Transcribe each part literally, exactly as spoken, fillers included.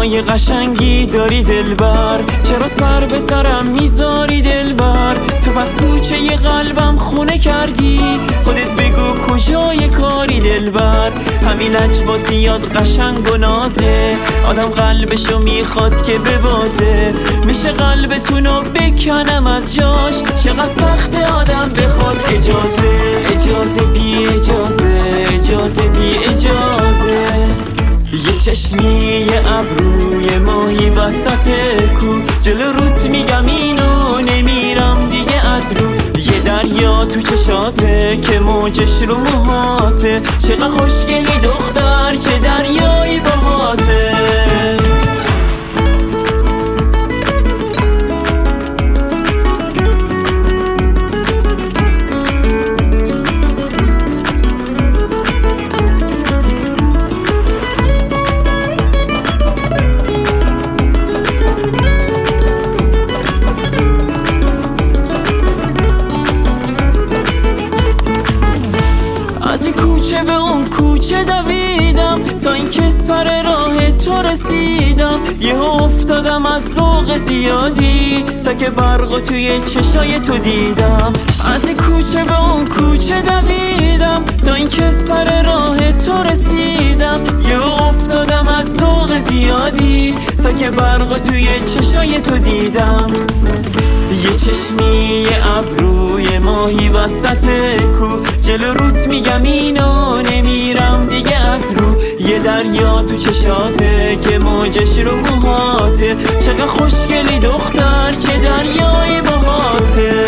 چشمای قشنگی داری دلبر، چرا سر به سرم میذاری دلبر؟ تو بس کوچه ی قلبم خونه کردی، خودت بگو کجای کاری دلبر؟ همین لجبازیات قشنگ و نازه، آدم قلبشو میخواد که ببازه. میشه قلبتونو بکنم از جاش، چقدر سخت آدم بخواد اجازه. اجازه بی اجازه، اجازه بی اجازه. یه چشمی یه ابروی ماهی وسط کو، جلو روت میگم اینو نمیرم دیگه از رو. یه دریا تو چشاته که موجش رو موهاته، چقدر خوشگلی دختر چه دریایی باهاته. از این کوچه به اون کوچه دویدم، تا اینکه سر راه تو رسیدم. یه افتادم از ذوق زیادی، تا که برق توی چشای تو دیدم. از این کوچه به اون کوچه دویدم، تا اینکه سر راه تو رسیدم. یه افتادم از ذوق زیادی، تا که برق توی چشای تو دیدم. یه چشمی یه ابروی ماهی وسط کو، جلو روت میگم اینو نمیرم دیگه از رو. یه دریا تو چشاته که موجش رو موهاته، چقدر خوشگلی دختر چه دریای باهاته.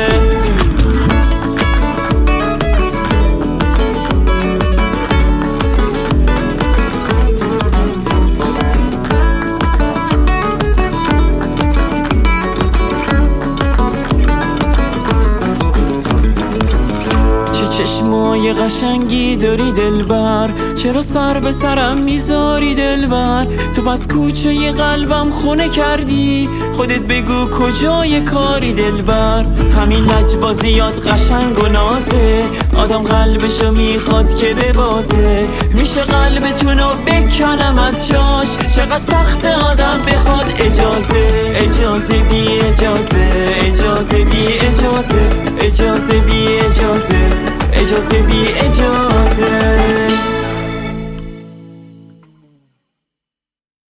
چشمای قشنگی داری دلبر، چرا سر به سرم میذاری دلبر؟ تو بس کوچه ی قلبم خونه کردی، خودت بگو کجای کاری دلبر؟ همین لجبازیات قشنگ و نازه، آدم قلبشو میخواد که ببازه. میشه قلبتونو بکنم از جاش، چقدر سخت آدم بخواد اجازه. اجازه بی اجازه، اجازه بی اجازه، اجازه بی اجازه، اجازه بی اجازه.